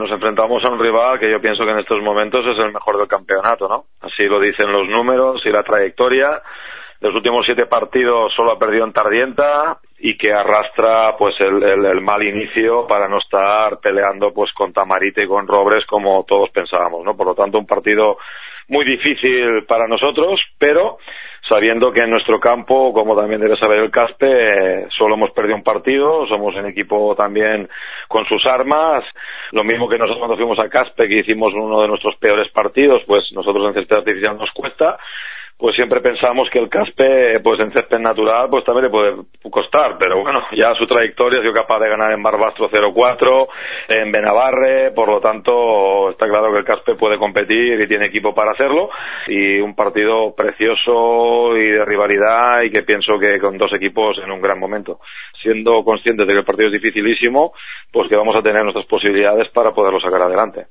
Nos enfrentamos a un rival que yo pienso que en estos momentos es el mejor del campeonato, ¿no? Así lo dicen los números y la trayectoria. Los últimos 7 partidos solo ha perdido en Tardienta y que arrastra pues el mal inicio para no estar peleando pues con Tamarite y con Robres como todos pensábamos, ¿no? Por lo tanto, un partido muy difícil para nosotros, pero sabiendo que en nuestro campo, como también debe saber el Caspe, solo hemos perdido un partido, somos un equipo también con sus armas, lo mismo que nosotros cuando fuimos a Caspe, que hicimos uno de nuestros peores partidos, pues nosotros en césped artificial nos cuesta, pues siempre pensamos que el Caspe, pues en césped natural, pues también le puede costar, pero bueno, ya su trayectoria ha sido capaz de ganar en Barbastro 0-4, en Benabarre, por lo tanto está claro que el Caspe puede competir y tiene equipo para hacerlo, y un partido precioso y de rivalidad y que pienso que con 2 equipos en un gran momento. Siendo conscientes de que el partido es dificilísimo, pues que vamos a tener nuestras posibilidades para poderlo sacar adelante.